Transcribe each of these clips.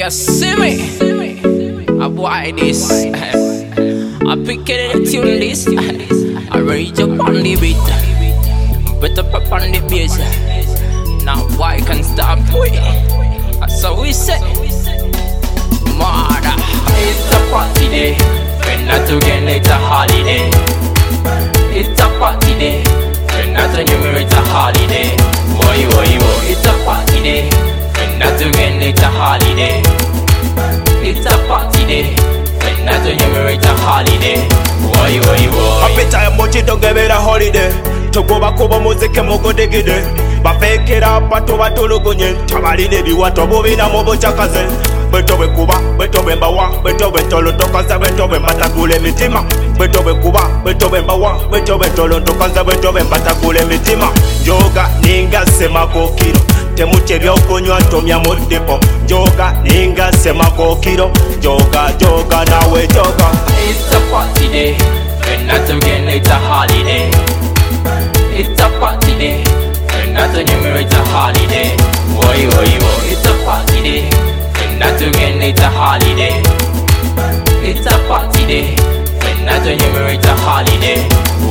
You see me? I boy this. I pick it in the tune list. I rage up on the beat. Better up on the bass. Now boy can stop me. That's how we say. Mother, it's a party day. We're not together, it's a holiday. It's a party day. We're not together, it's a holiday. Boy, it's a party day. We're not together, it's a holiday. It's a party day. We're not together, it's a holiday. Boy. Happy time, but you don't give it a holiday. To go back over music and mogo digide. Bafekera pato batulugunye. Tabalide biwato bubina mobo chakaze. Betobe kuba, betobe mbawa, betobe tolo tokaza, betobe mbatakule mitima. Betobe kuba, betobe mbawa, betobe tolo tokaza, betobe mbatakule mitima. Njoga ninga sema kokiro. Temuche byokonywa tomya mudepo. Njoga ninga sema kokiro. Joga nawe joga. It's a party day. We're not together, it's a holiday. It's a party day. We're not together, it's a holiday. Boy. It's a party day. Not together, it's a holiday. It's a party day. When not together, it's a holiday.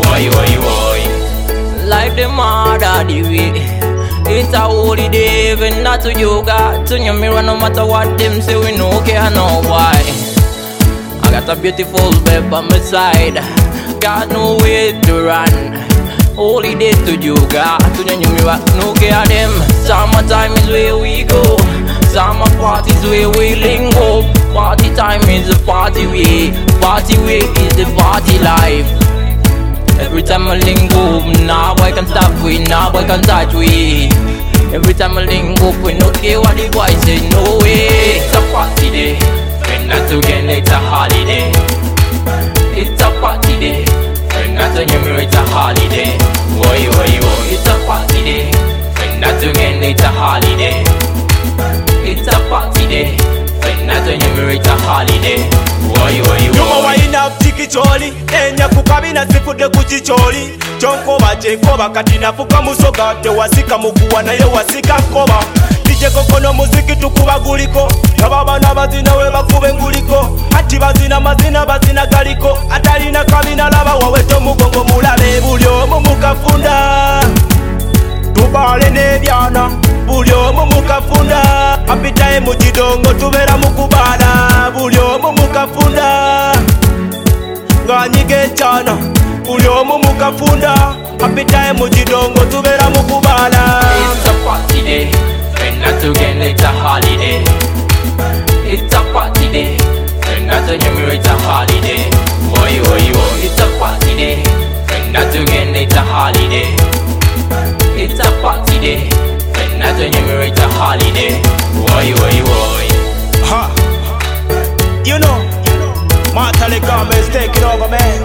Boy. Like the mother the way. It's a holiday. When not to yoga, to your mirror, no matter what them say, we no care, no why. I got a beautiful babe by my side. Got no way to run. Holiday to yoga, to your mirror, no care them. Summertime is where we go. Summer parties where we lingo. Party time is the party way. Party way is the party life. Every time I lingo, now I can stop with, now I can touch with. Every time I lingo, we no care what the boys say, no way. It's a party day. We're not together, it's a holiday. It's a party day. We're not together, it's a holiday. Boy. It's a party day. We're not together, it's a holiday. It's a party day. When not together, it's a holiday. Yuma waina tikicholi. Enya kukabina sifude kuchicholi. Chonkoba chekoba katina fuka musoga. Tewasika mukuwa na yewasika koba. DJ kokono muziki tukuba guliko. Nababa nabazina we bakube nguliko. Ati bazina mazina bazina galiko. Atalina kabina laba waweto mugongo mulabe. Bulyo mumukafunda. Tubale nebyana. Bulyo mumukafunda. Happy time mujidongo tubera mukubala. Bulyo mumukafunda. Nganyige chana. Bulyo mumukafunda. Happy time mujidongo tubera mukubala. It's a party day. When not together, it's a holiday. It's a party day. When not together, it's a holiday. Boy. It's a party day. When not together, it's a holiday. It's a party day. When not together, it's a holiday. Boy. Ha. You know, Martha Legame is taking over, man.